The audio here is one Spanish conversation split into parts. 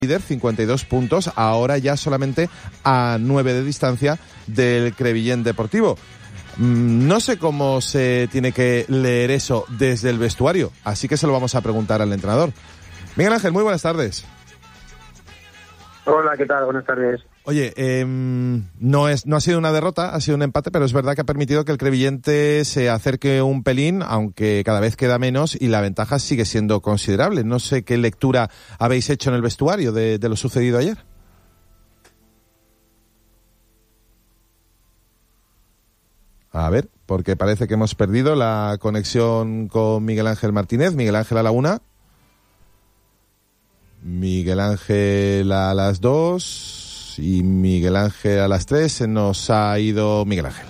líder, 52 puntos, ahora ya solamente a 9 de distancia del Crevillent Deportivo. No sé cómo se tiene que leer eso desde el vestuario, así que se lo vamos a preguntar al entrenador. Miguel Ángel, muy buenas tardes. Hola, ¿qué tal? Buenas tardes. Oye, no ha sido una derrota, ha sido un empate, pero es verdad que ha permitido que el Crevillent se acerque un pelín, aunque cada vez queda menos y la ventaja sigue siendo considerable. No sé qué lectura habéis hecho en el vestuario de lo sucedido ayer. A ver, porque parece que hemos perdido la conexión con Miguel Ángel Martínez. Miguel Ángel a la 1. Miguel Ángel a las 2 y Miguel Ángel a las 3. Se nos ha ido Miguel Ángel.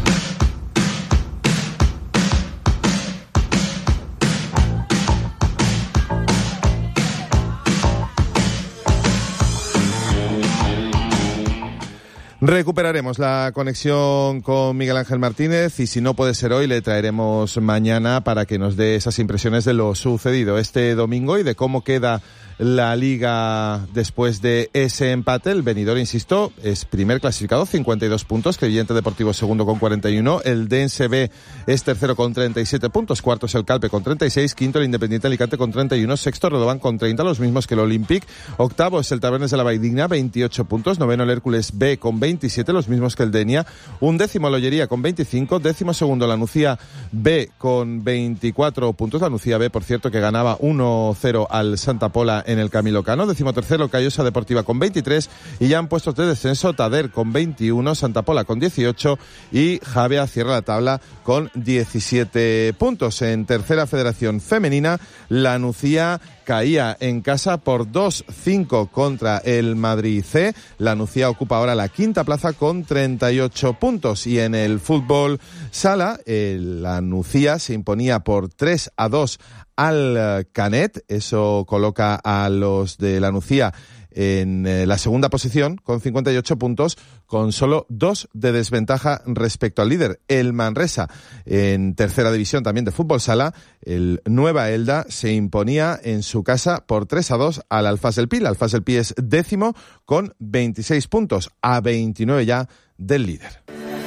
Recuperaremos la conexión con Miguel Ángel Martínez y si no puede ser hoy le traeremos mañana para que nos dé esas impresiones de lo sucedido este domingo y de cómo queda la Liga después de ese empate. El Benidorm, insisto, es primer clasificado, 52 puntos, Crevillent Deportivo segundo con 41, el DNSB es tercero con 37 puntos, cuarto es el Calpe con 36, quinto el Independiente Alicante con 31, sexto Radovan con 30, los mismos que el Olympic, octavo es el Tabernes de la Valldigna, 28 puntos, noveno el Hércules B con 27, los mismos que el Denia, undécimo el Ollería con 25, décimo segundo la Nucía B con 24 puntos, la Nucía B, por cierto, que ganaba 1-0 al Santa Pola en el Camilo Cano, decimotercero Callosa Deportiva con 23 y ya en puestos de descenso Tader con 21, Santa Pola con 18 y Javea cierra la tabla con 17 puntos. En tercera federación femenina, la Nucía caía en casa por 2-5 contra el Madrid C. La Nucía ocupa ahora la quinta plaza con 38 puntos. Y en el fútbol sala, la Nucía se imponía por 3-2 al Canet. Eso coloca a los de la Nucía en la segunda posición con 58 puntos, con solo 2 de desventaja respecto al líder, el Manresa. En tercera división también de fútbol sala, el Nueva Elda se imponía en su casa por 3-2 al Alfás del Pi. El Alfás del Pi es décimo con 26 puntos, a 29 ya del líder.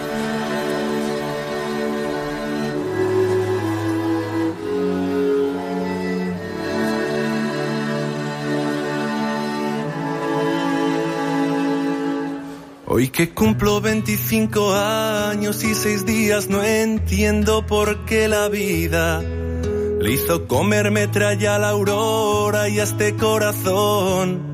Hoy que cumplo 25 años y 6 días no entiendo por qué la vida le hizo comer metralla a la Aurora y a este corazón.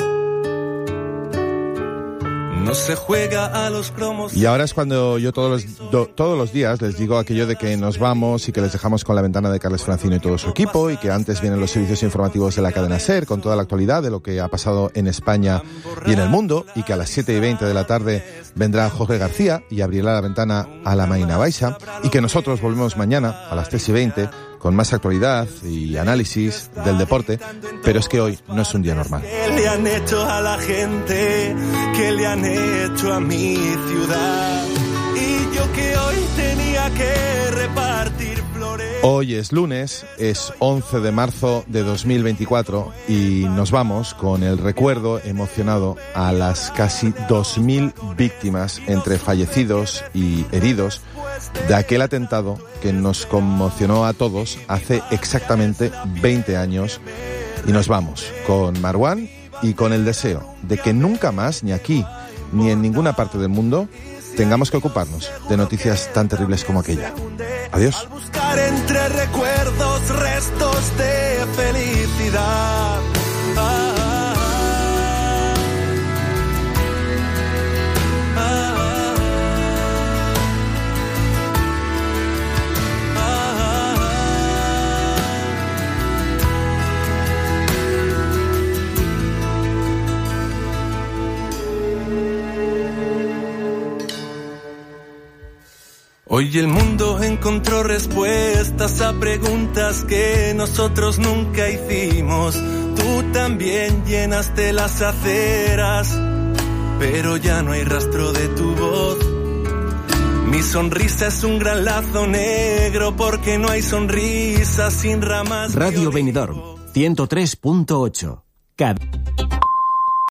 No se juega a los cromos. Y ahora es cuando yo todos los días les digo aquello de que nos vamos y que les dejamos con la ventana de Carles Francino y todo su equipo y que antes vienen los servicios informativos de la cadena SER con toda la actualidad de lo que ha pasado en España y en el mundo y que a las 7:20 de la tarde vendrá Jorge García y abrirá la ventana a la Maina Baixa y que nosotros volvemos mañana a las 3:20 con más actualidad y análisis del deporte, pero es que hoy no es un día normal. ¿Qué le han hecho a la gente? ¿Qué le han hecho a mi ciudad? Y yo que hoy tenía que repartir flores. Hoy es lunes, es 11 de marzo de 2024 y nos vamos con el recuerdo emocionado a las casi 2.000 víctimas entre fallecidos y heridos de aquel atentado que nos conmocionó a todos hace exactamente 20 años. Y nos vamos con Marwan y con el deseo de que nunca más, ni aquí ni en ninguna parte del mundo, tengamos que ocuparnos de noticias tan terribles como aquella. Adiós. A buscar entre recuerdos restos de felicidad. Hoy el mundo encontró respuestas a preguntas que nosotros nunca hicimos. Tú también llenaste las aceras, pero ya no hay rastro de tu voz. Mi sonrisa es un gran lazo negro porque no hay sonrisa sin ramas. Radio Benidorm 103.8.